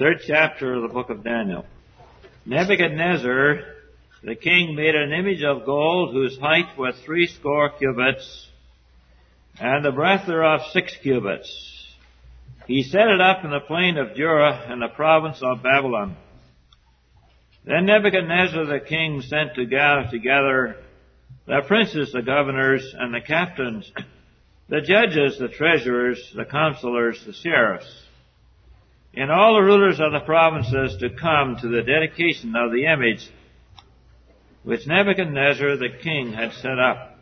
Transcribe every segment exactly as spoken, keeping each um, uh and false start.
third chapter of the book of Daniel. Nebuchadnezzar, the king, made an image of gold whose height was threescore cubits, and the breadth thereof six cubits. He set it up in the plain of Dura in the province of Babylon. Then Nebuchadnezzar the king sent to gather together the princes, the governors, and the captains, the judges, the treasurers, the counselors, the sheriffs, and all the rulers of the provinces to come to the dedication of the image which Nebuchadnezzar the king had set up.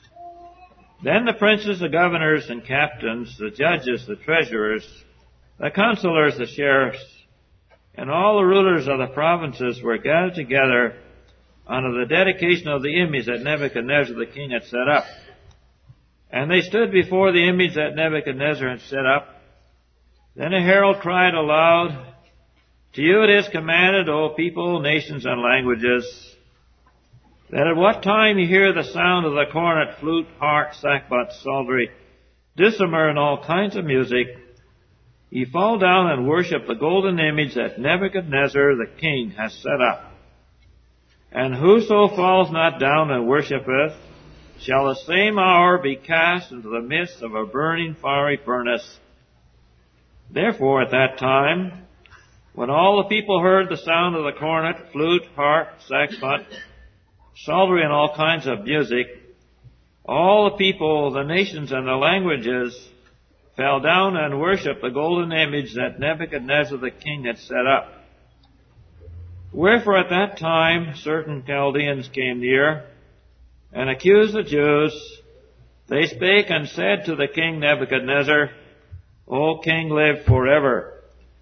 Then the princes, the governors, and captains, the judges, the treasurers, the counselors, the sheriffs, and all the rulers of the provinces were gathered together unto the dedication of the image that Nebuchadnezzar the king had set up. And they stood before the image that Nebuchadnezzar had set up. Then a herald cried aloud, To you it is commanded, O people, nations, and languages, that at what time you hear the sound of the cornet, flute, harp, sackbut, psaltery, dulcimer, and all kinds of music, ye fall down and worship the golden image that Nebuchadnezzar the king has set up. And whoso falls not down and worshipeth, shall the same hour be cast into the midst of a burning fiery furnace. Therefore at that time, when all the people heard the sound of the cornet, flute, harp, sackbut, psaltery, and all kinds of music, all the people, the nations, and the languages fell down and worshipped the golden image that Nebuchadnezzar the king had set up. Wherefore at that time certain Chaldeans came near and accused the Jews. They spake and said to the king Nebuchadnezzar, O king, live forever.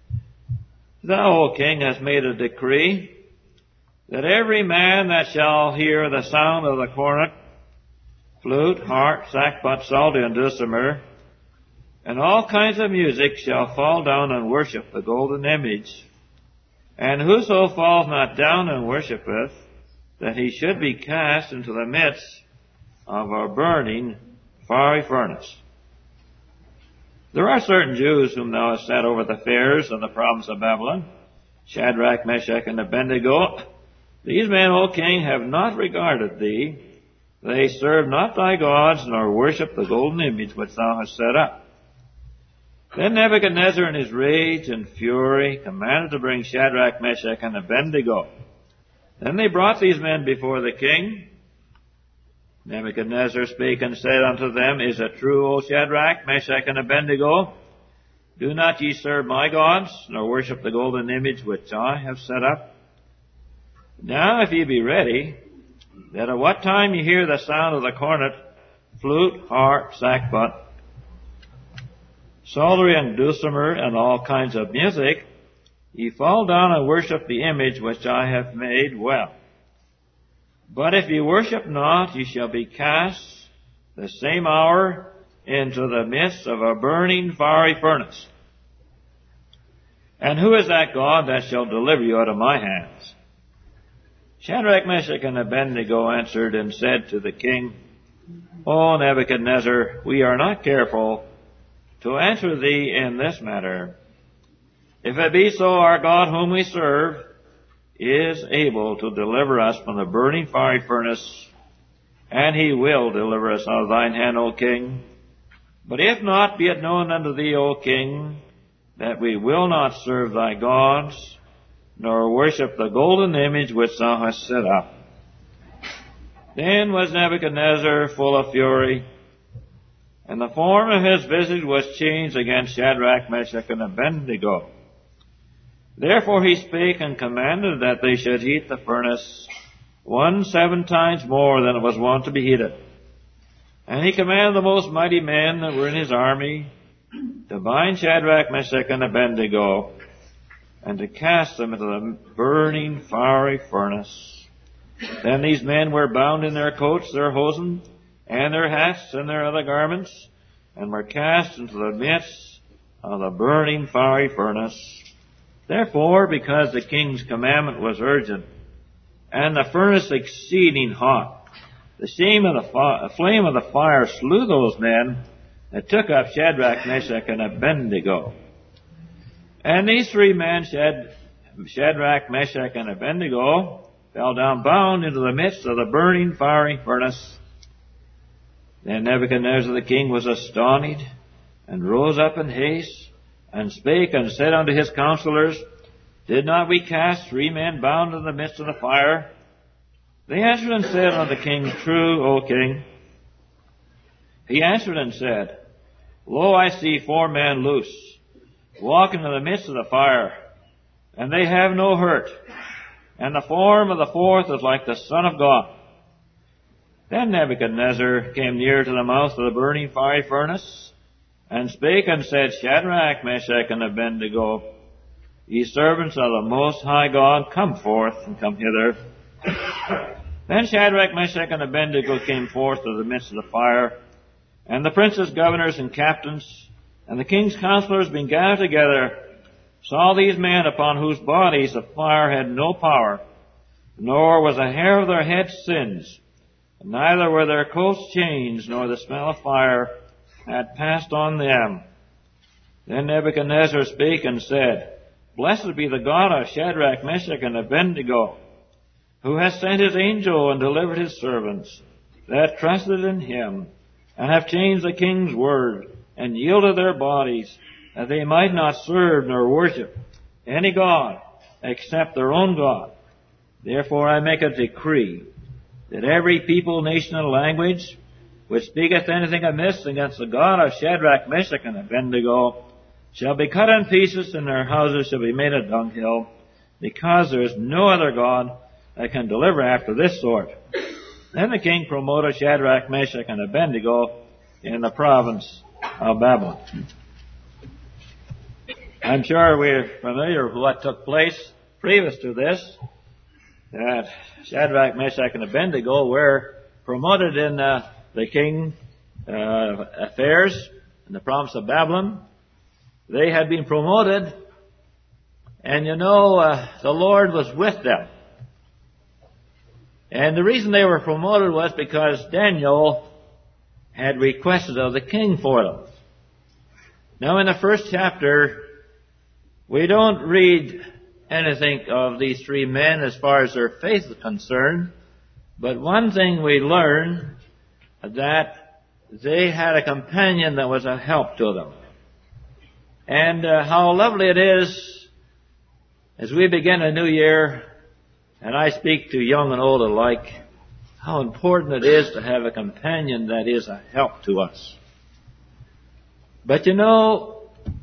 Thou, O king, hast made a decree that every man that shall hear the sound of the cornet, flute, harp, sackbut, psaltery, and dulcimer, and all kinds of music shall fall down and worship the golden image. And whoso falls not down and worshipeth, that he should be cast into the midst of a burning fiery furnace. There are certain Jews whom thou hast set over the fairs of the province of Babylon, Shadrach, Meshach, and Abednego. These men, O king, have not regarded thee. They serve not thy gods, nor worship the golden image which thou hast set up. Then Nebuchadnezzar in his rage and fury commanded to bring Shadrach, Meshach, and Abednego. Then they brought these men before the king. Nebuchadnezzar spake and said unto them, Is it true, O Shadrach, Meshach, and Abednego? Do not ye serve my gods, nor worship the golden image which I have set up? Now if ye be ready, that at what time ye hear the sound of the cornet, flute, harp, sackbut, psaltery, and dulcimer, and all kinds of music, ye fall down and worship the image which I have made, well. But if ye worship not, ye shall be cast the same hour into the midst of a burning fiery furnace. And who is that God that shall deliver you out of my hands? Shadrach, Meshach, and Abednego answered and said to the king, O Nebuchadnezzar, we are not careful to answer thee in this matter. If it be so, our God whom we serve is able to deliver us from the burning fiery furnace, and he will deliver us out of thine hand, O king. But if not, be it known unto thee, O king, that we will not serve thy gods, nor worship the golden image which thou hast set up. Then was Nebuchadnezzar full of fury, and the form of his visage was changed against Shadrach, Meshach, and Abednego. Therefore he spake and commanded that they should heat the furnace one seven times more than it was wont to be heated. And he commanded the most mighty men that were in his army to bind Shadrach, Meshach, and Abednego, and to cast them into the burning fiery furnace. Then these men were bound in their coats, their hosen, and their hats, and their other garments, and were cast into the midst of the burning fiery furnace. Therefore, because the king's commandment was urgent, and the furnace exceeding hot, the flame of the, fi- flame of the fire slew those men that took up Shadrach, Meshach, and Abednego. And these three men, Shadrach, Meshach, and Abednego, fell down bound into the midst of the burning fiery furnace. Then Nebuchadnezzar the king was astonished, and rose up in haste, and spake and said unto his counselors, Did not we cast three men bound in the midst of the fire? They answered and said unto the king, True, O king. He answered and said, Lo, I see four men loose, walking in the midst of the fire, and they have no hurt, and the form of the fourth is like the Son of God. Then Nebuchadnezzar came near to the mouth of the burning fiery furnace, and spake and said, Shadrach, Meshach, and Abednego, ye servants of the Most High God, come forth and come hither. Then Shadrach, Meshach, and Abednego came forth of the midst of the fire, and the princes, governors, and captains, and the king's counselors being gathered together, saw these men upon whose bodies the fire had no power, nor was a hair of their heads singed, and neither were their coats changed, nor the smell of fire had passed on them. Then Nebuchadnezzar spake and said, Blessed be the God of Shadrach, Meshach, and Abednego, who has sent his angel and delivered his servants that trusted in him, and have changed the king's word, and yielded their bodies, that they might not serve nor worship any god except their own God. Therefore I make a decree that every people, nation, and language which speaketh anything amiss against the God of Shadrach, Meshach, and Abednego shall be cut in pieces, and their houses shall be made a dunghill, because there is no other God that can deliver after this sort. Then the king promoted Shadrach, Meshach, and Abednego in the province of Babylon. I'm sure we're familiar with what took place previous to this, that Shadrach, Meshach, and Abednego were promoted in uh, the king uh, affairs in the province of Babylon. They had been promoted, and you know, uh, the Lord was with them. And the reason they were promoted was because Daniel had requested of the king for them. Now in the first chapter, we don't read anything of these three men as far as their faith is concerned, but one thing we learn, that they had a companion that was a help to them. And uh, how lovely it is as we begin a new year, and I speak to young and old alike, how important it is to have a companion that is a help to us. But you know,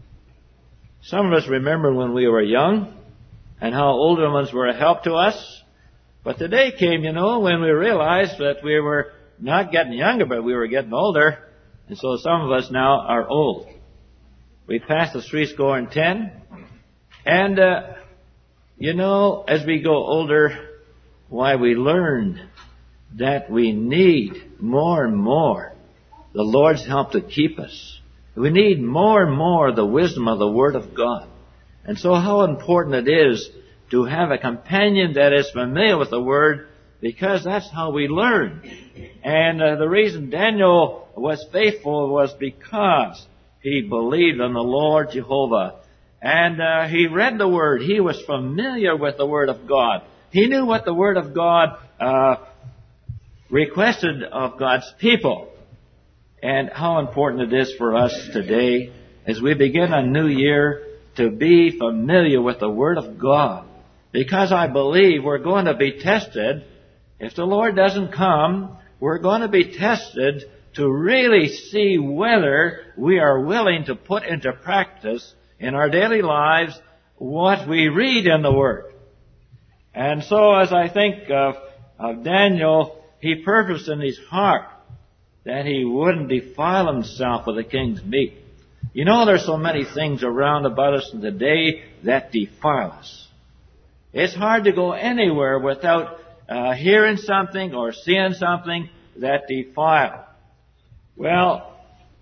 some of us remember when we were young and how older ones were a help to us. But the day came, you know, when we realized that we were not getting younger, but we were getting older. And so some of us now are old. We passed the three score and ten. And, uh, you know, as we go older, why we learn that we need more and more the Lord's help to keep us. We need more and more the wisdom of the Word of God. And so how important it is to have a companion that is familiar with the Word, because that's how we learn. And uh, the reason Daniel was faithful was because he believed in the Lord Jehovah. And uh, he read the Word. He was familiar with the Word of God. He knew what the Word of God uh, requested of God's people. And how important it is for us today, as we begin a new year, to be familiar with the Word of God. Because I believe we're going to be tested. If the Lord doesn't come, we're going to be tested to really see whether we are willing to put into practice in our daily lives what we read in the Word. And so as I think of, of Daniel, he purposed in his heart that he wouldn't defile himself with the king's meat. You know, there's so many things around about us in the day that defile us. It's hard to go anywhere without uh, hearing something or seeing something that defile. Well,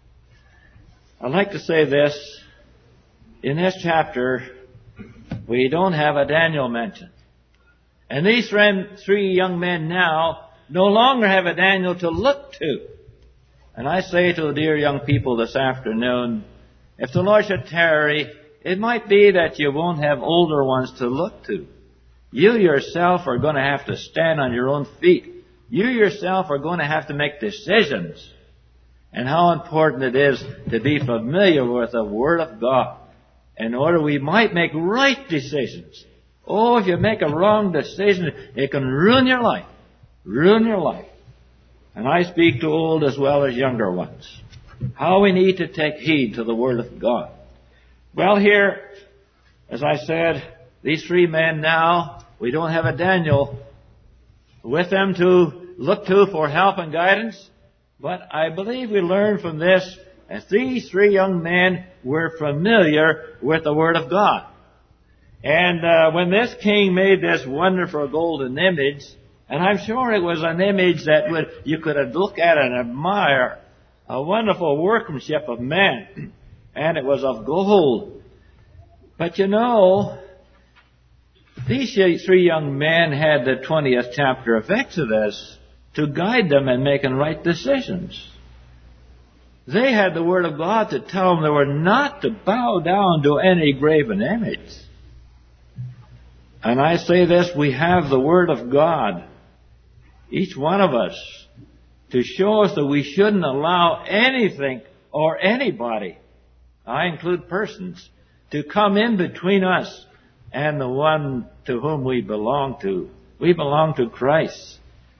I'd like to say this. In this chapter, we don't have a Daniel mentioned. And these three young men now no longer have a Daniel to look to. And I say to the dear young people this afternoon, if the Lord should tarry, it might be that you won't have older ones to look to. You yourself are going to have to stand on your own feet. You yourself are going to have to make decisions. And how important it is to be familiar with the Word of God in order we might make right decisions. Oh, if you make a wrong decision, it can ruin your life. Ruin your life. And I speak to old as well as younger ones. How we need to take heed to the Word of God. Well, here, as I said, these three men now, we don't have a Daniel with them to look to for help and guidance. But I believe we learn from this as these three young men were familiar with the Word of God. And uh, when this king made this wonderful golden image, and I'm sure it was an image that would you could look at and admire, a wonderful workmanship of man, and it was of gold. But you know, these three young men had the twentieth chapter of Exodus to guide them in making right decisions. They had the Word of God to tell them they were not to bow down to any graven image. And I say this, we have the Word of God, each one of us, to show us that we shouldn't allow anything or anybody, I include persons, to come in between us and the one to whom we belong to. We belong to Christ.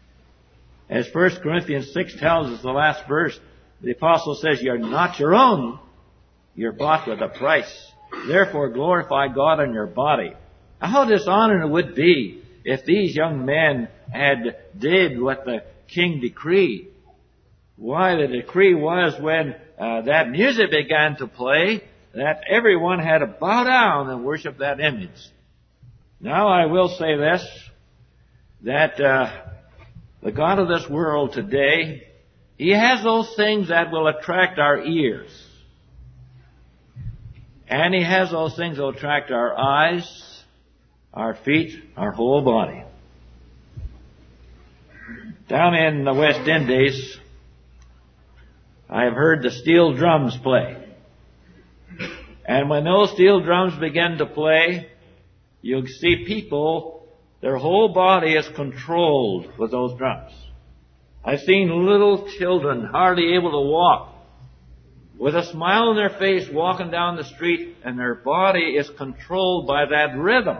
As First Corinthians six tells us, the last verse, the apostle says, you're not your own. You're bought with a price. Therefore glorify God in your body. How dishonoring it would be if these young men had did what the king decreed. Why, the decree was when uh, that music began to play, that everyone had to bow down and worship that image. Now I will say this, that uh, the God of this world today, He has those things that will attract our ears. And He has those things that will attract our eyes, our feet, our whole body. Down in the West Indies, I have heard the steel drums play. And when those steel drums begin to play, you'll see people, their whole body is controlled with those drums. I've seen little children hardly able to walk, with a smile on their face walking down the street, and their body is controlled by that rhythm.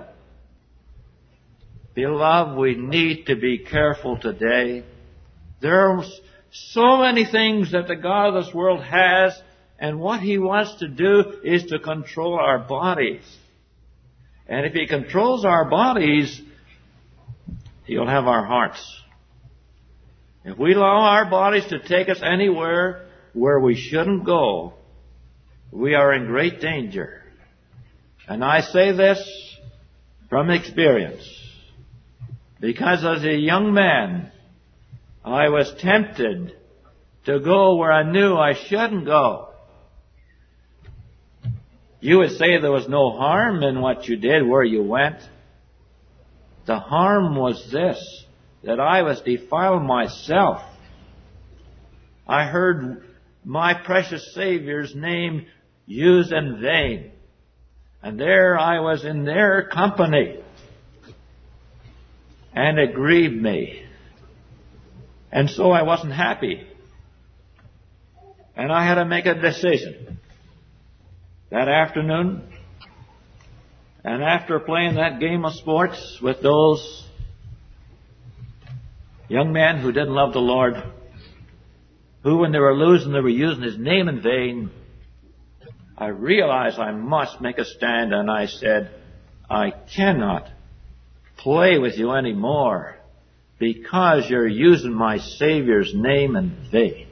Beloved, we need to be careful today. There are so many things that the God of this world has, and what He wants to do is to control our bodies. And if He controls our bodies, He'll have our hearts. If we allow our bodies to take us anywhere where we shouldn't go, we are in great danger. And I say this from experience, because as a young man, I was tempted to go where I knew I shouldn't go. You would say there was no harm in what you did where you went. The harm was this, that I was defiling myself. I heard my precious Savior's name used in vain. And there I was in their company. And it grieved me. And so I wasn't happy. And I had to make a decision that afternoon. And after playing that game of sports with those young men who didn't love the Lord, who when they were losing, they were using His name in vain, I realized I must make a stand, and I said, I cannot play with you anymore because you're using my Savior's name in vain.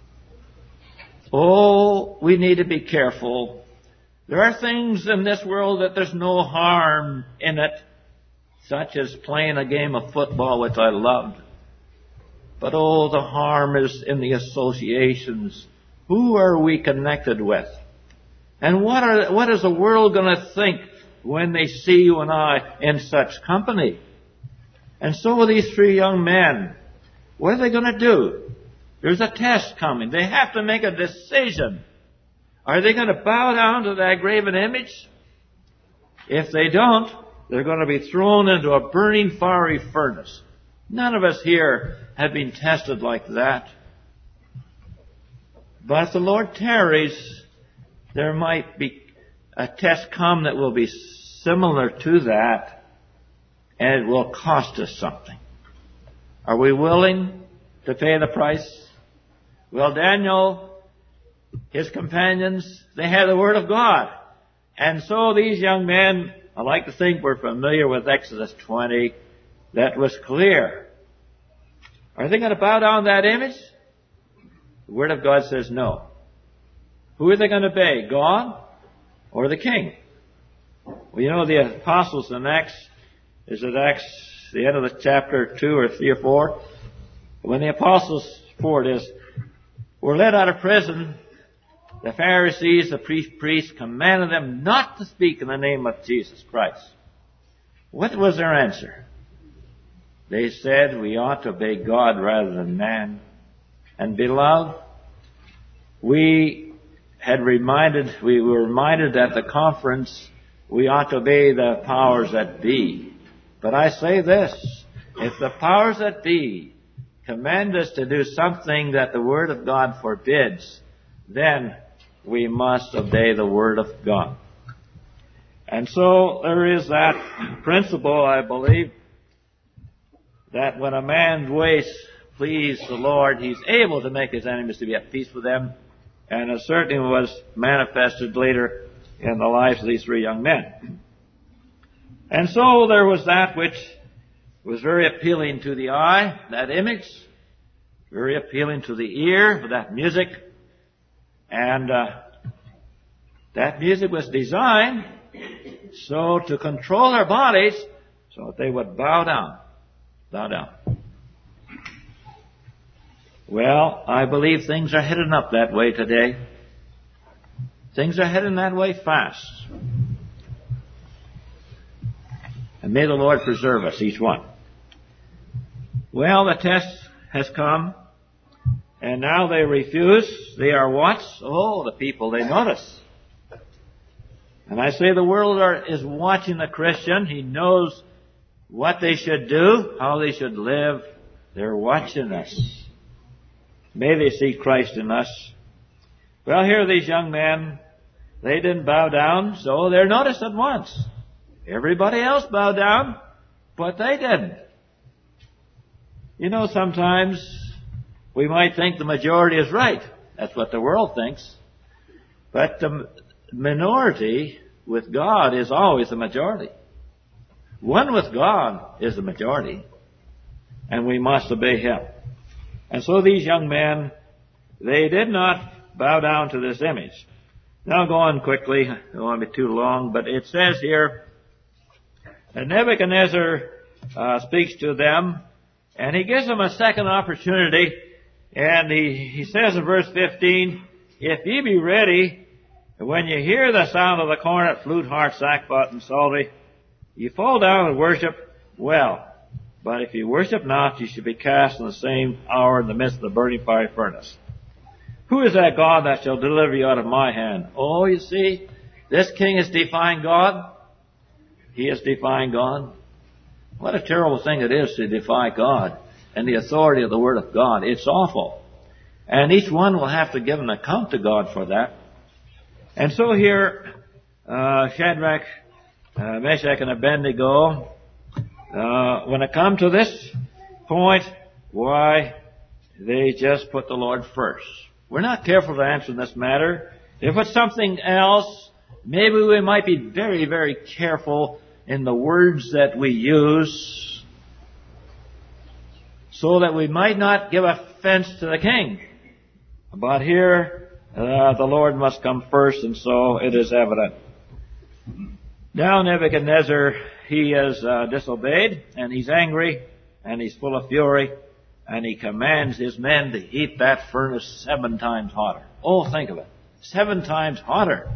Oh, we need to be careful. There are things in this world that there's no harm in it, such as playing a game of football, which I loved. But oh, the harm is in the associations. Who are we connected with? And what are, what is the world going to think when they see you and I in such company? And so are these three young men. What are they going to do? There's a test coming. They have to make a decision. Are they going to bow down to that graven image? If they don't, they're going to be thrown into a burning fiery furnace. None of us here have been tested like that. But if the Lord tarries, there might be a test come that will be similar to that, and it will cost us something. Are we willing to pay the price? Well, Daniel, his companions, they had the Word of God. And so these young men, I like to think we're familiar with Exodus twenty. That was clear. Are they going to bow down to that image? The Word of God says no. Who are they going to obey? God or the king? Well, you know, the apostles in Acts, is it Acts, the end of the chapter two or three or four? When the apostles, four it is, were led out of prison, the Pharisees, the priests, commanded them not to speak in the name of Jesus Christ. What was their answer? They said, we ought to obey God rather than man. And beloved, we had reminded, we were reminded at the conference, we ought to obey the powers that be. But I say this, if the powers that be command us to do something that the Word of God forbids, then we must obey the Word of God. And so there is that principle, I believe, that when a man's ways please the Lord, he's able to make his enemies to be at peace with them. And it certainly was manifested later in the lives of these three young men. And so there was that which was very appealing to the eye, that image, very appealing to the ear, that music. And uh, that music was designed so to control their bodies so that they would bow down. Bow down. Well, I believe things are heading up that way today. Things are heading that way fast. And may the Lord preserve us, each one. Well, the test has come. And now they refuse. They are what? Oh, the people, they notice. And I say the world are, is watching the Christian. He knows what they should do, how they should live. They're watching us. May they see Christ in us. Well, here are these young men. They didn't bow down, so they're noticed at once. Everybody else bowed down, but they didn't. You know, sometimes we might think the majority is right. That's what the world thinks. But the minority with God is always the majority. One with God is the majority. And we must obey Him. And so these young men, they did not bow down to this image. Now go on quickly. I don't want to be too long, but it says here, that Nebuchadnezzar uh, speaks to them, and he gives them a second opportunity, and he, he says in verse fifteen, if ye be ready, when you hear the sound of the cornet, flute, harp, sackbut, and psaltery, you fall down and worship, well. But if you worship not, you should be cast in the same hour in the midst of the burning fiery furnace. Who is that God that shall deliver you out of my hand? Oh, you see, this king is defying God. He is defying God. What a terrible thing it is to defy God and the authority of the Word of God. It's awful. And each one will have to give an account to God for that. And so here, uh, Shadrach, uh, Meshach, and Abednego, uh, when it comes to this point, why, they just put the Lord first. We're not careful to answer this matter. If it's something else, maybe we might be very, very careful in the words that we use so that we might not give offense to the king. But here, uh, the Lord must come first, and so it is evident. Now Nebuchadnezzar, he is uh, disobeyed, and he's angry, and he's full of fury, and he commands his men to heat that furnace seven times hotter. Oh, think of it. Seven times hotter.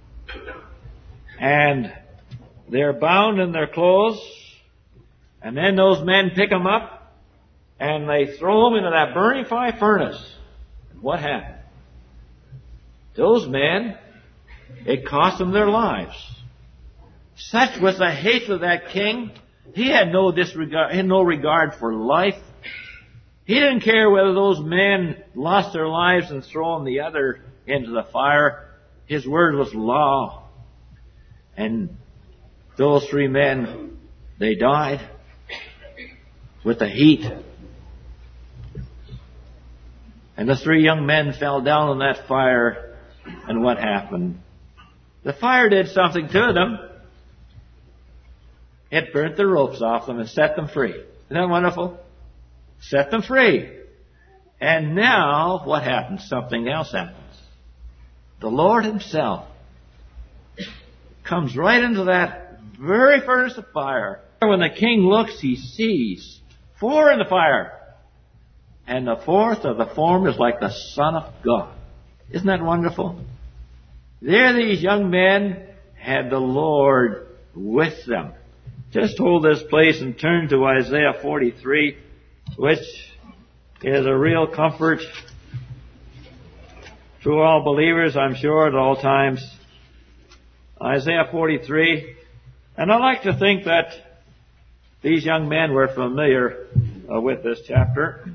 And they're bound in their clothes, and then those men pick them up, and they throw them into that burning fire furnace. What happened? Those men, it cost them their lives. Such was the hate of that king. He had no disregard, he had no regard for life. He didn't care whether those men lost their lives and thrown the other into the fire. His word was law. And those three men, they died with the heat. And the three young men fell down in that fire. And what happened? The fire did something to them. It burnt the ropes off them and set them free. Isn't that wonderful? Set them free. And now, what happens? Something else happens. The Lord Himself comes right into that very furnace of fire. When the king looks, he sees four in the fire. And the fourth of the form is like the Son of God. Isn't that wonderful? There these young men had the Lord with them. Just hold this place and turn to Isaiah forty-three, which is a real comfort to all believers, I'm sure, at all times. Isaiah forty-three. And I like to think that these young men were familiar uh, with this chapter.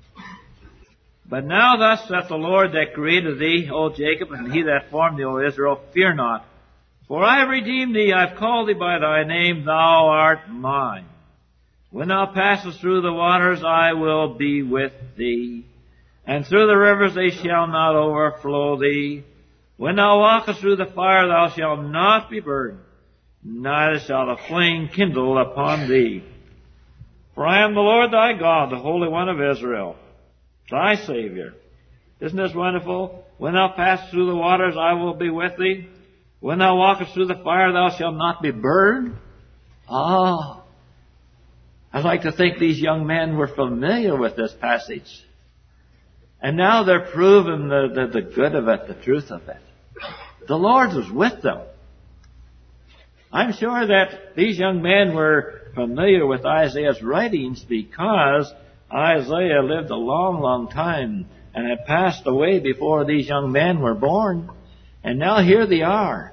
But now thus saith the Lord that created thee, O Jacob, and he that formed thee, O Israel, fear not. For I have redeemed thee, I have called thee by thy name, thou art mine. When thou passest through the waters, I will be with thee. And through the rivers they shall not overflow thee. When thou walkest through the fire, thou shalt not be burned, neither shall the flame kindle upon thee. For I am the Lord thy God, the Holy One of Israel, thy Savior. Isn't this wonderful? When thou passest through the waters, I will be with thee. When thou walkest through the fire, thou shalt not be burned. Ah, I'd like to think these young men were familiar with this passage. And now they're proving the, the, the good of it, the truth of it. The Lord was with them. I'm sure that these young men were familiar with Isaiah's writings because Isaiah lived a long, long time and had passed away before these young men were born. And now here they are.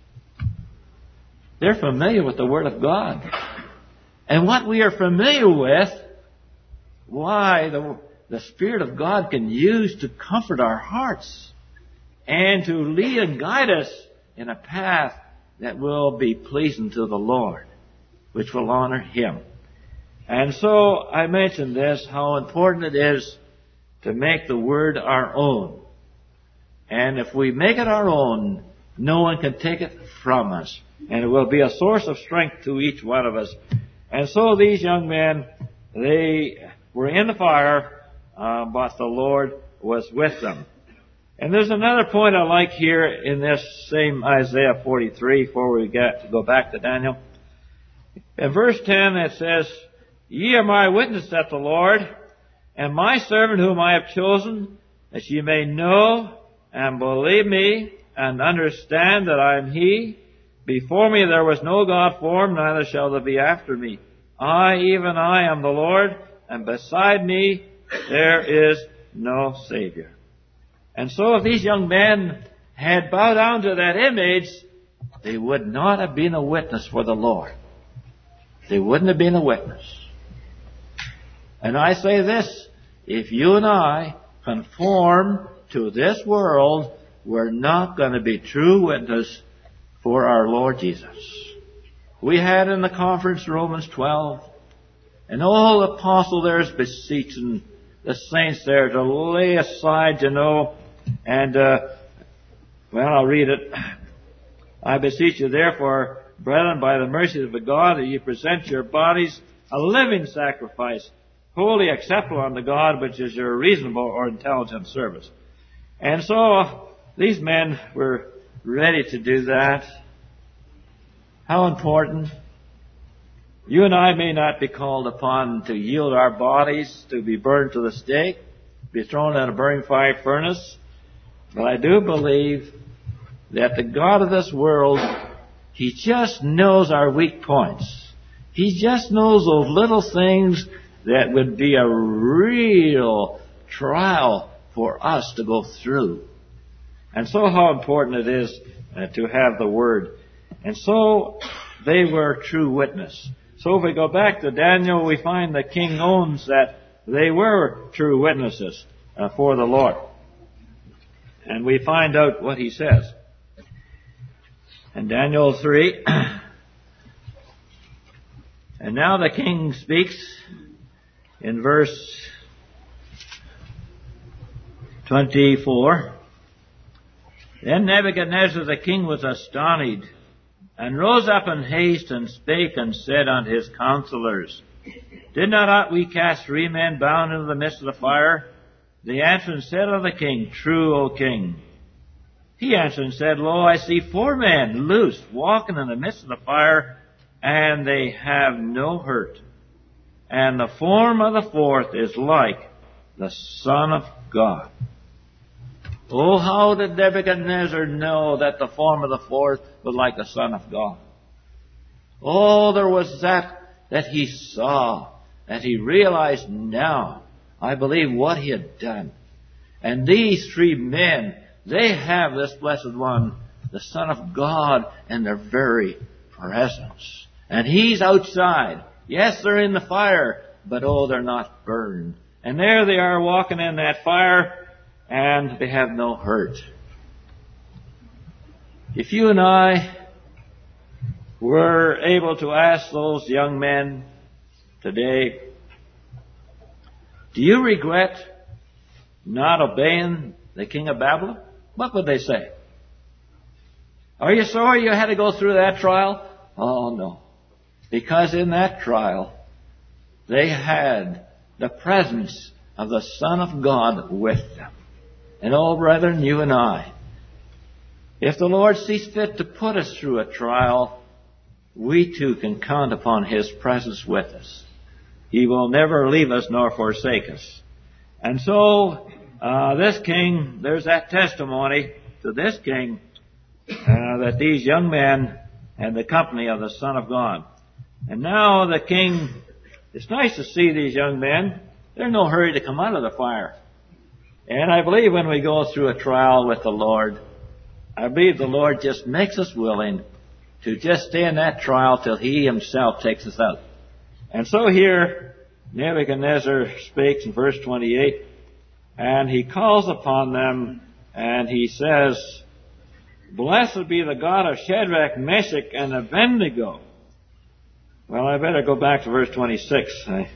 They're familiar with the Word of God. And what we are familiar with, why the, the Spirit of God can use to comfort our hearts and to lead and guide us in a path that will be pleasing to the Lord, which will honor Him. And so I mentioned this, how important it is to make the Word our own. And if we make it our own, no one can take it from us. And it will be a source of strength to each one of us. And so these young men, they were in the fire, uh, but the Lord was with them. And there's another point I like here in this same Isaiah forty-three before we get to go back to Daniel. In verse ten it says, Ye are my witness, saith the Lord, and my servant whom I have chosen, that ye may know and believe me, and understand that I am He. Before me there was no God formed, neither shall there be after me. I, even I, am the Lord, and beside me there is no Savior. And so if these young men had bowed down to that image, they would not have been a witness for the Lord. They wouldn't have been a witness. And I say this, if you and I conform to this world, we're not going to be true witness for our Lord Jesus. We had in the conference Romans twelve, an old apostle there is beseeching the saints there to lay aside, you know, and, uh, well, I'll read it. I beseech you therefore, brethren, by the mercies of God, that ye present your bodies a living sacrifice, wholly acceptable unto God, which is your reasonable or intelligent service. And so, these men were ready to do that. How important. You and I may not be called upon to yield our bodies to be burned to the stake, be thrown in a burning fire furnace, but I do believe that the God of this world, He just knows our weak points. He just knows those little things that would be a real trial for us to go through. And so how important it is uh, to have the Word. And so they were true witness. So if we go back to Daniel, we find the king owns that they were true witnesses uh, for the Lord. And we find out what he says. In Daniel three, and now the king speaks in verse twenty-four. Then Nebuchadnezzar the king was astonished, and rose up in haste, and spake, and said unto his counselors, Did not we cast three men bound into the midst of the fire? They answered and said unto the king, True, O king. He answered and said, Lo, I see four men loose, walking in the midst of the fire, and they have no hurt. And the form of the fourth is like the Son of God. Oh, how did Nebuchadnezzar know that the form of the fourth was like the Son of God? Oh, there was that that he saw, that he realized now, I believe, what he had done. And these three men, they have this blessed one, the Son of God, in their very presence. And he's outside. Yes, they're in the fire, but oh, they're not burned. And there they are walking in that fire, and they have no hurt. If you and I were able to ask those young men today, do you regret not obeying the king of Babylon? What would they say? Are you sorry you had to go through that trial? Oh, no. Because in that trial, they had the presence of the Son of God with them. And oh, brethren, you and I, if the Lord sees fit to put us through a trial, we too can count upon His presence with us. He will never leave us nor forsake us. And so, uh, this king, there's that testimony to this king, uh, that these young men had the company of the Son of God. And now the king, it's nice to see these young men. They're in no hurry to come out of the fire. And I believe when we go through a trial with the Lord, I believe the Lord just makes us willing to just stay in that trial till He Himself takes us out. And so here, Nebuchadnezzar speaks in verse twenty-eight, and he calls upon them, and he says, Blessed be the God of Shadrach, Meshach, and Abednego. Well, I better go back to verse twenty-six. I...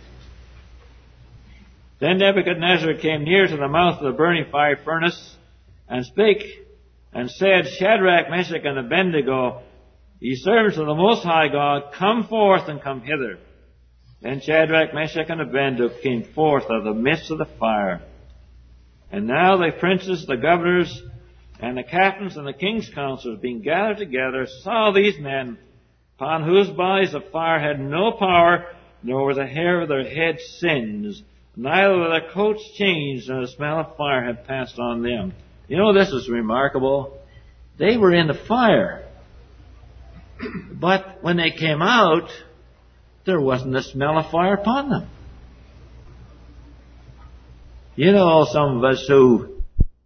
Then Nebuchadnezzar came near to the mouth of the burning fire furnace, and spake, and said, Shadrach, Meshach, and Abednego, ye servants of the Most High God, come forth and come hither. Then Shadrach, Meshach, and Abednego came forth of the midst of the fire. And now the princes, the governors, and the captains, and the king's counselors, being gathered together, saw these men, upon whose bodies the fire had no power, nor were the hair of their heads singed, neither were their coats changed, and the smell of fire had passed on them. You know, this is remarkable. They were in the fire. But when they came out, there wasn't a smell of fire upon them. You know, some of us who,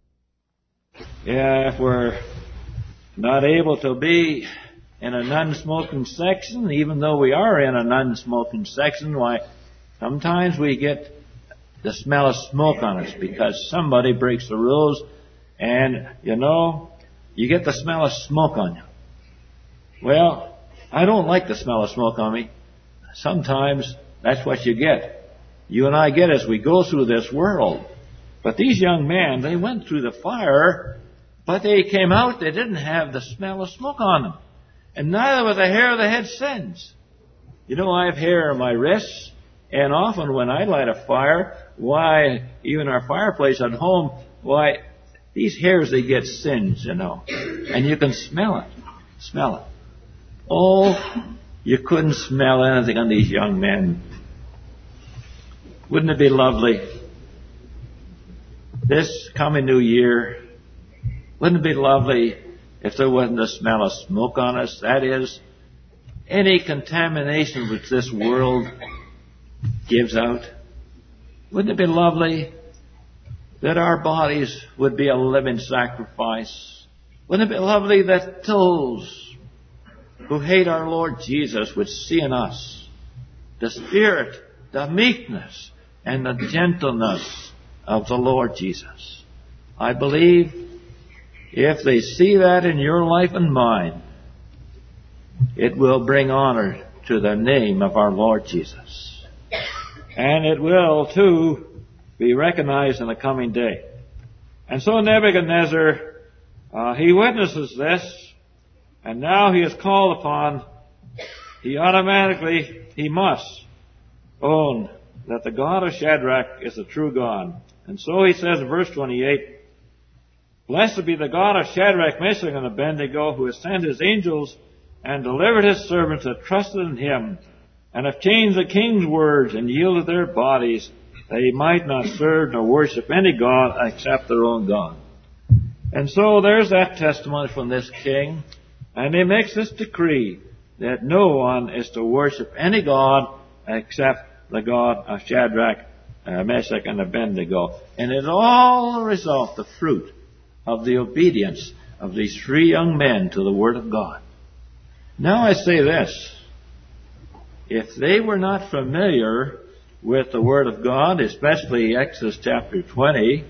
yeah, if we're not able to be in a non-smoking section, even though we are in a non-smoking section, why, sometimes we get the smell of smoke on us because somebody breaks the rules, and, you know, you get the smell of smoke on you. Well, I don't like the smell of smoke on me. Sometimes that's what you get. You and I get as we go through this world. But these young men, they went through the fire, but they came out, they didn't have the smell of smoke on them. And neither was the hair of the head singed. You know, I have hair on my wrists, and often when I light a fire, why, even our fireplace at home, why, these hairs, they get singed, you know. And you can smell it. Smell it. Oh, you couldn't smell anything on these young men. Wouldn't it be lovely? This coming new year, wouldn't it be lovely if there wasn't a smell of smoke on us? That is, any contamination which this world gives out. Wouldn't it be lovely that our bodies would be a living sacrifice? Wouldn't it be lovely that those who hate our Lord Jesus would see in us the spirit, the meekness, and the gentleness of the Lord Jesus. I believe if they see that in your life and mine, it will bring honor to the name of our Lord Jesus. And it will, too, be recognized in the coming day. And so Nebuchadnezzar, uh, he witnesses this, and now he is called upon. He automatically, he must own that the God of Shadrach is the true God. And so he says in verse twenty-eight, "Blessed be the God of Shadrach, Meshach, and Abednego, who has sent his angels and delivered his servants that trusted in him, and have changed the king's words and yielded their bodies, that he might not serve nor worship any god except their own God." And so there's that testimony from this king, and he makes this decree that no one is to worship any god except the God of Shadrach, uh, Meshach, and Abednego. And it's all a result, the fruit of the obedience of these three young men to the Word of God. Now I say this. If they were not familiar with the Word of God, especially Exodus chapter twenty,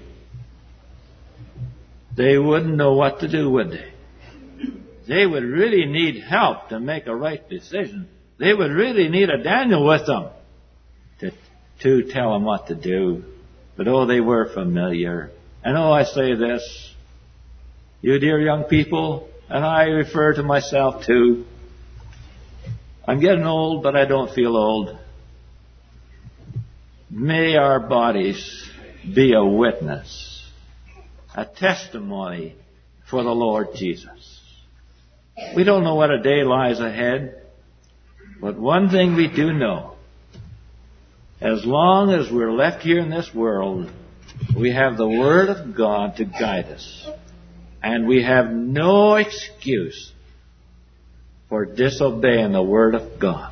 they wouldn't know what to do, would they? They would really need help to make a right decision. They would really need a Daniel with them to, to tell them what to do. But oh, they were familiar. And oh, I say this, you dear young people, and I refer to myself too, I'm getting old, but I don't feel old. May our bodies be a witness, a testimony for the Lord Jesus. We don't know what a day lies ahead, but one thing we do know. As long as we're left here in this world, we have the Word of God to guide us. And we have no excuse for disobeying the Word of God.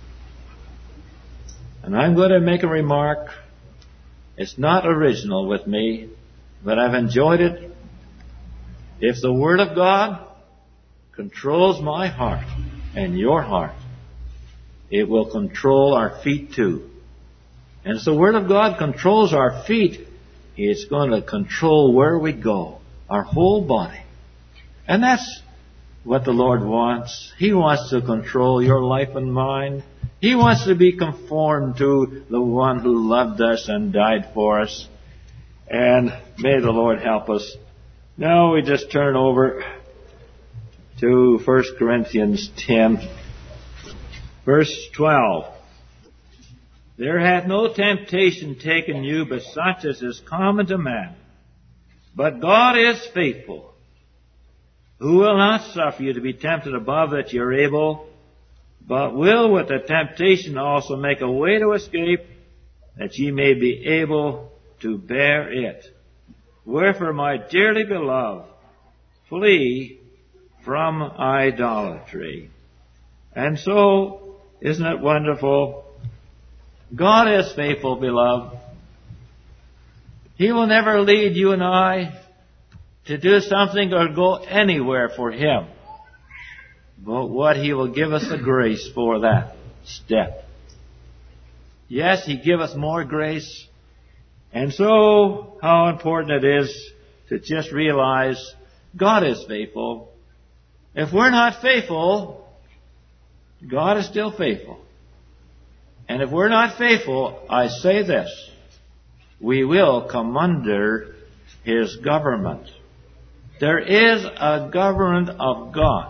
And I'm going to make a remark. It's not original with me, but I've enjoyed it. If the Word of God controls my heart and your heart, it will control our feet too. And if the Word of God controls our feet, it's going to control where we go, our whole body. And that's what the Lord wants. He wants to control your life and mine. He wants to be conformed to the one who loved us and died for us. And may the Lord help us. Now we just turn over to First Corinthians ten, verse twelve. "There hath no temptation taken you but such as is common to man. But God is faithful, who will not suffer you to be tempted above that you are able, but will with the temptation also make a way to escape, that ye may be able to bear it. Wherefore, my dearly beloved, flee from idolatry." And so, isn't it wonderful? God is faithful, beloved. He will never lead you and I to do something or go anywhere for Him. But what He will give us the grace for that step. Yes, He give us more grace. And so, how important it is to just realize God is faithful. If we're not faithful, God is still faithful. And if we're not faithful, I say this, we will come under His government. There is a government of God.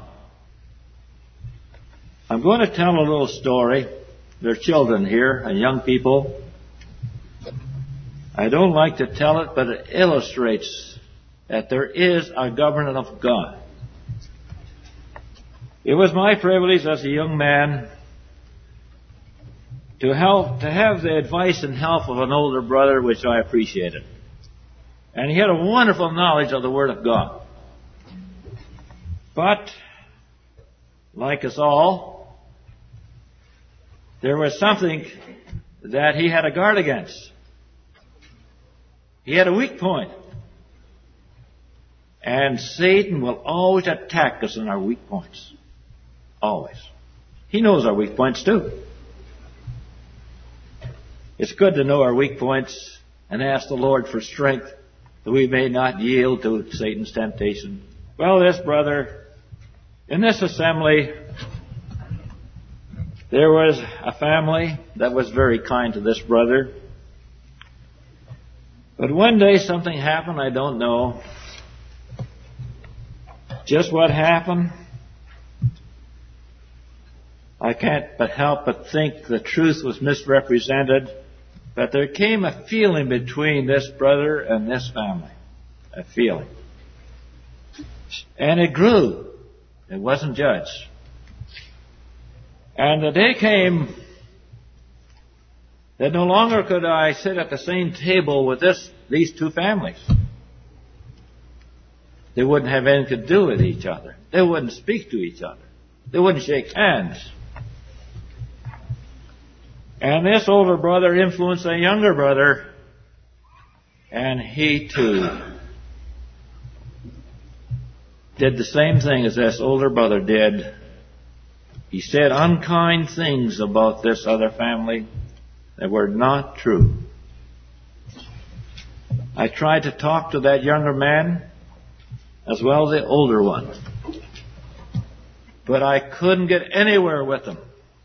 I'm going to tell a little story. There are children here and young people. I don't like to tell it, but it illustrates that there is a government of God. It was my privilege as a young man to help, to have the advice and help of an older brother, which I appreciated. And he had a wonderful knowledge of the Word of God. But, like us all, there was something that he had to guard against. He had a weak point. And Satan will always attack us in our weak points. Always. He knows our weak points too. It's good to know our weak points and ask the Lord for strength that we may not yield to Satan's temptation. Well, this brother, in this assembly, there was a family that was very kind to this brother. But one day something happened, I don't know. Just what happened, I can't but help but think the truth was misrepresented. But there came a feeling between this brother and this family. A feeling. And it grew. It wasn't judged. And the day came that no longer could I sit at the same table with this, these two families. They wouldn't have anything to do with each other. They wouldn't speak to each other. They wouldn't shake hands. And this older brother influenced a younger brother, and he too did the same thing as this older brother did. He said unkind things about this other family that were not true. I tried to talk to that younger man as well as the older one, but I couldn't get anywhere with them.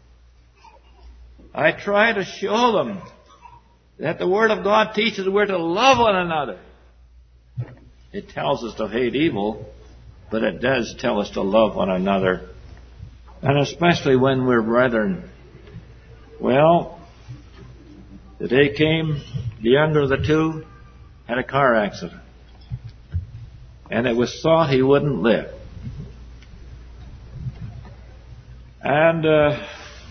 I tried to show them that the Word of God teaches we're to love one another. It tells us to hate evil, but it does tell us to love one another. And especially when we're brethren. Well, the day came, the younger of the two had a car accident. And it was thought he wouldn't live. And uh,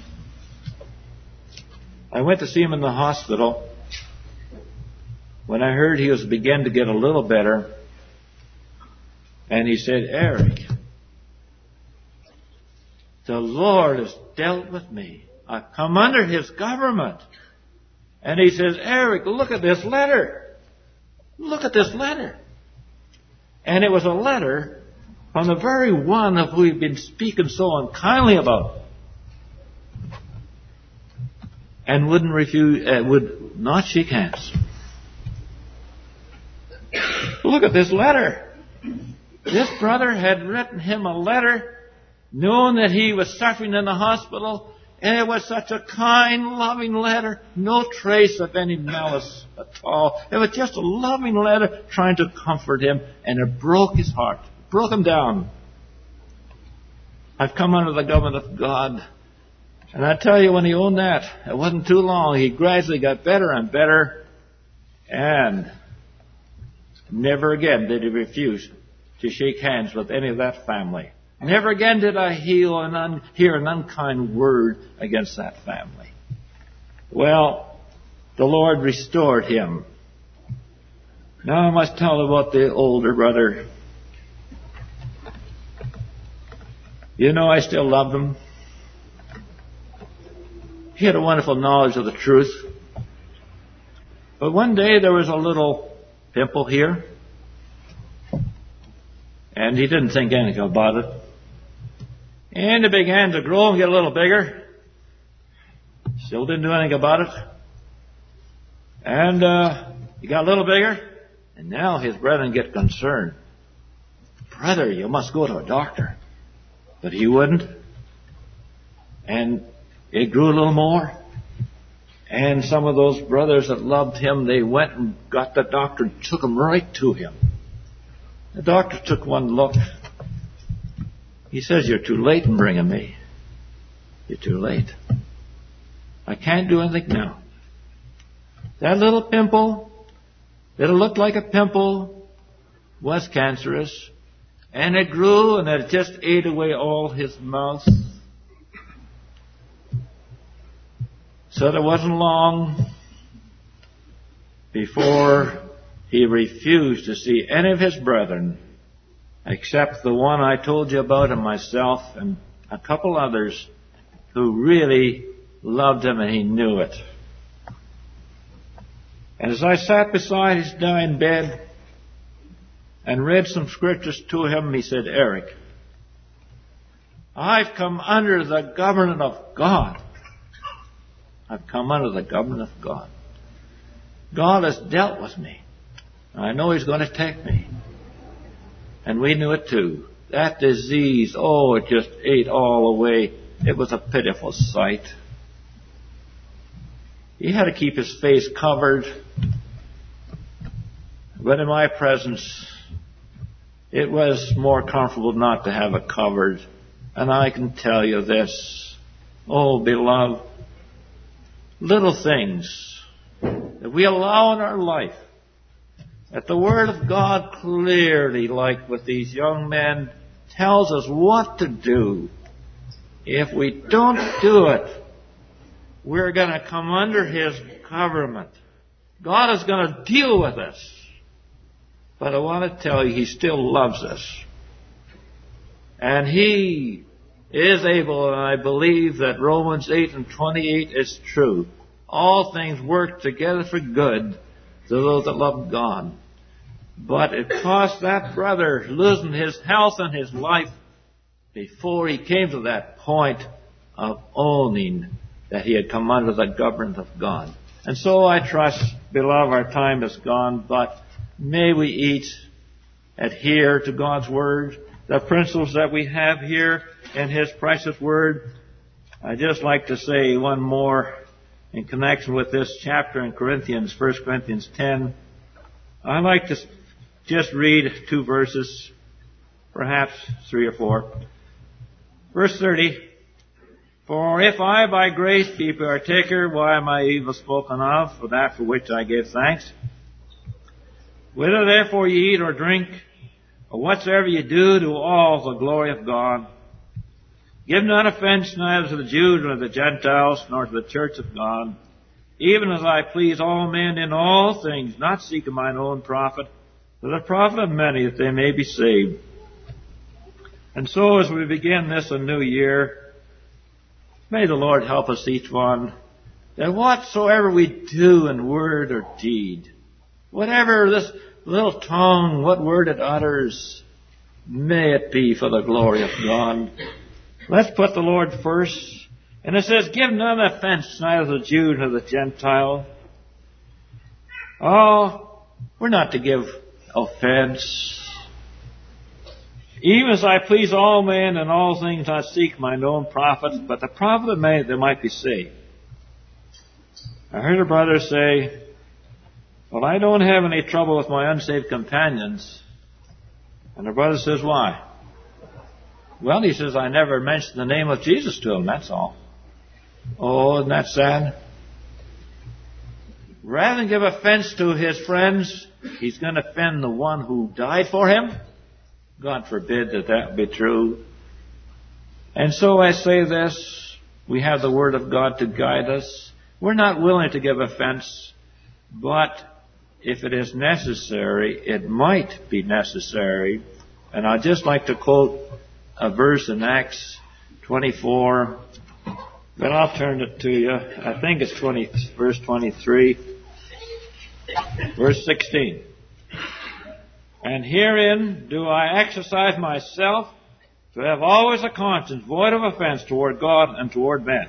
I went to see him in the hospital. When I heard he was beginning to get a little better, and he said, Eric, the Lord has dealt with me. I've come under His government. And he says, Eric, look at this letter. Look at this letter. And it was a letter from the very one of who we've been speaking so unkindly about. And wouldn't refuse, uh, would not shake hands. Look at this letter. This brother had written him a letter, knowing that he was suffering in the hospital, and it was such a kind, loving letter, no trace of any malice at all. It was just a loving letter trying to comfort him, and it broke his heart, broke him down. I've come under the government of God. And I tell you, when he owned that, it wasn't too long. He gradually got better and better. And never again did he refuse to shake hands with any of that family. Never again did I heal and un- hear an unkind word against that family. Well, the Lord restored him. Now I must tell about the older brother. You know, I still loved him. He had a wonderful knowledge of the truth. But one day there was a little pimple here. And he didn't think anything about it. And it began to grow and get a little bigger. Still didn't do anything about it. And uh, he got a little bigger. And now his brethren get concerned. Brother, you must go to a doctor. But he wouldn't. And it grew a little more. And some of those brothers that loved him, they went and got the doctor and took him right to him. The doctor took one look. He says, you're too late in bringing me. You're too late. I can't do anything now. That little pimple, that looked like a pimple, was cancerous. And it grew and it just ate away all his mouth. So it wasn't long before he refused to see any of his brethren except the one I told you about and myself and a couple others who really loved him and he knew it. And as I sat beside his dying bed and read some scriptures to him, he said, Eric, I've come under the government of God. I've come under the government of God. God has dealt with me. I know He's going to take me. And we knew it too. That disease, oh, it just ate all away. It was a pitiful sight. He had to keep his face covered. But in my presence, it was more comfortable not to have it covered. And I can tell you this, oh, beloved, little things that we allow in our life, that the Word of God clearly, like with these young men, tells us what to do. If we don't do it, we're going to come under His government. God is going to deal with us. But I want to tell you, He still loves us. And He is able, and I believe that Romans eight and twenty-eight is true. All things work together for good to those that love God. But it cost that brother losing his health and his life before he came to that point of owning that he had come under the government of God. And so I trust, beloved, our time is gone, but may we each adhere to God's Word, the principles that we have here in His precious Word. I'd just like to say one more in connection with this chapter in Corinthians, First Corinthians ten. I'd like to just read two verses, perhaps three or four. Verse thirty, for if I by grace be partaker, why am I evil spoken of, for that for which I give thanks? Whether therefore ye eat or drink, or whatsoever ye do, do all for the glory of God. Give not offense neither to the Jews nor to the Gentiles, nor to the church of God, even as I please all men in all things, not seeking mine own profit, for the profit of many, that they may be saved. And so as we begin this a new year, may the Lord help us each one, that whatsoever we do in word or deed, whatever this little tongue, what word it utters, may it be for the glory of God. Let's put the Lord first. And it says, give none offense, neither to the Jew nor the Gentile. Oh, we're not to give offense. Even as I please all men in all things, I seek mine own profit, but the profit of many, they might be saved. I heard a brother say, well, I don't have any trouble with my unsaved companions. And the brother says, why? Well, he says, I never mentioned the name of Jesus to them, that's all. Oh, isn't that sad? Rather than give offense to his friends, he's going to offend the one who died for him. God forbid that that be true. And so I say this, we have the Word of God to guide us. We're not willing to give offense, but if it is necessary, it might be necessary. And I'd just like to quote a verse in Acts twenty-four, but I'll turn it to you. I think it's twenty, verse twenty-three, verse sixteen. And herein do I exercise myself to have always a conscience void of offense toward God and toward men.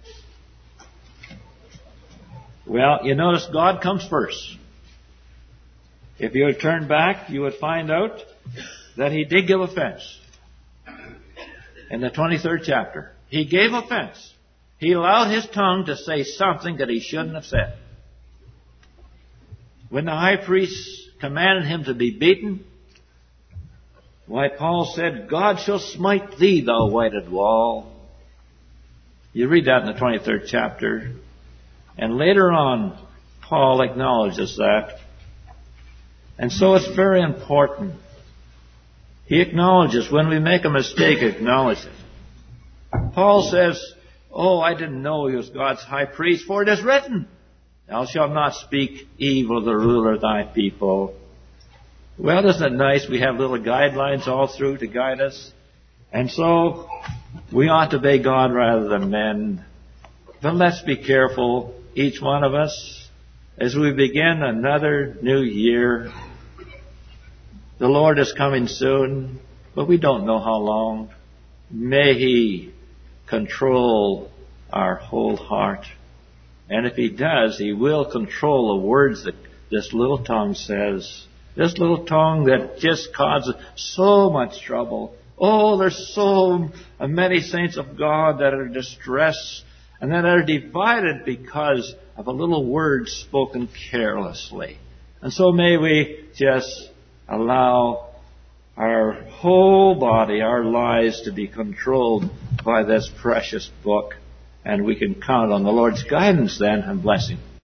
Well, you notice God comes first. If you would turn back, you would find out that He did give offense. In the twenty-third chapter, He gave offense. He allowed His tongue to say something that He shouldn't have said. When the high priest commanded him to be beaten, why, Paul said, God shall smite thee, thou whited wall. You read that in the twenty-third chapter. And later on, Paul acknowledges that. And so it's very important. He acknowledges when we make a mistake, acknowledge it. Paul says, oh, I didn't know he was God's high priest, for it is written, thou shalt not speak evil of the ruler of thy people. Well, isn't it nice? We have little guidelines all through to guide us. And so we ought to obey God rather than men. But let's be careful, each one of us, as we begin another new year. The Lord is coming soon, but we don't know how long. may He control our whole heart. And if He does, He will control the words that this little tongue says. This little tongue that just causes so much trouble. Oh, there's so many saints of God that are distressed and that are divided because of a little word spoken carelessly. And so may we just allow our whole body, our lives to be controlled by this precious book. And we can count on the Lord's guidance then and blessing.